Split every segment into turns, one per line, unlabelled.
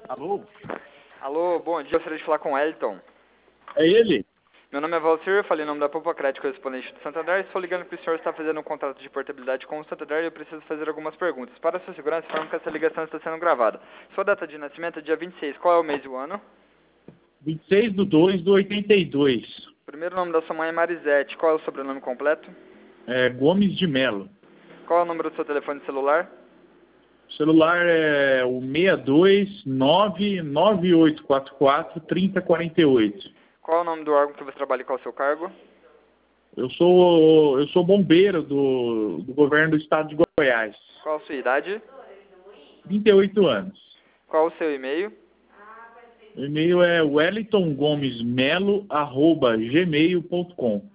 Alô?
Alô, bom dia, gostaria de falar com o Elton.
É ele?
Meu nome é Valcir, eu falei em nome da Poupa Crédito, correspondente do Santander. Estou ligando que o senhor está fazendo um contrato de portabilidade com o Santander e eu preciso fazer algumas perguntas. Para sua segurança, informo que essa ligação está sendo gravada. Sua data de nascimento é dia 26. Qual é o mês e o ano?
26/2/82.
Primeiro nome da sua mãe é Marisete. Qual é o sobrenome completo?
Gomes de Melo.
Qual é o número do seu telefone celular?
O celular é o 62998443048.
Qual é o nome do órgão que você trabalha e qual é o seu cargo?
Eu sou bombeiro do governo do estado de Goiás.
Qual a sua idade?
38 anos.
Qual o seu e-mail?
O e-mail é wellingtongomesmelo@gmail.com.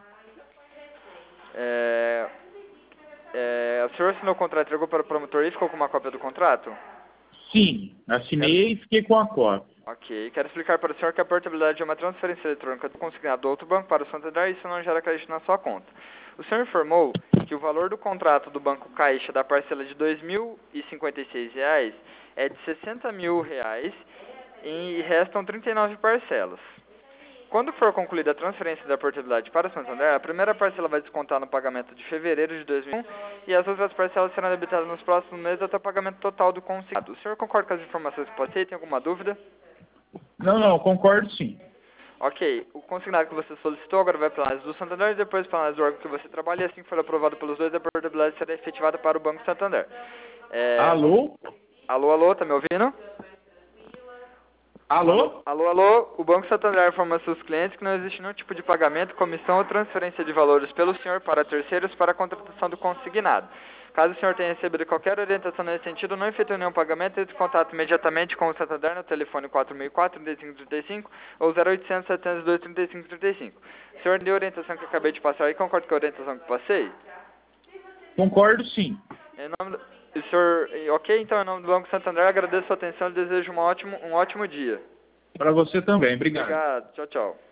O senhor assinou o contrato e entregou para o promotor e ficou com uma cópia do contrato?
Sim, assinei e fiquei com a cópia.
Ok. Quero explicar para o senhor que a portabilidade é uma transferência eletrônica do consignado do outro banco para o Santander e isso não gera crédito na sua conta. O senhor informou que o valor do contrato do Banco Caixa da parcela de R$ 2.056 é de R$ 60.000 e restam 39 parcelas. Quando for concluída a transferência da portabilidade para o Santander, a primeira parcela vai descontar no pagamento de fevereiro de 2001 e as outras parcelas serão debitadas nos próximos meses até o pagamento total do consignado. O senhor concorda com as informações que passei? Tem alguma dúvida?
Não, concordo sim.
Ok, o consignado que você solicitou agora vai para a análise do Santander e depois para a análise do órgão que você trabalha e assim que for aprovado pelos dois, a portabilidade será efetivada para o Banco Santander.
Alô?
Alô, tá me ouvindo?
Alô?
Alô, o Banco Santander informa seus clientes que não existe nenhum tipo de pagamento, comissão ou transferência de valores pelo senhor para terceiros para a contratação do consignado. Caso o senhor tenha recebido qualquer orientação nesse sentido, não efetue nenhum pagamento, entre em contato imediatamente com o Santander no telefone 4004-3535 ou 0800 702 3535. O senhor deu a orientação que eu acabei de passar e concorda com a orientação que passei?
Concordo sim.
Em nome do... O senhor... Ok, então, em nome do Banco Santander, agradeço a sua atenção e desejo um ótimo dia.
Para você também. Obrigado.
Obrigado. Tchau, tchau.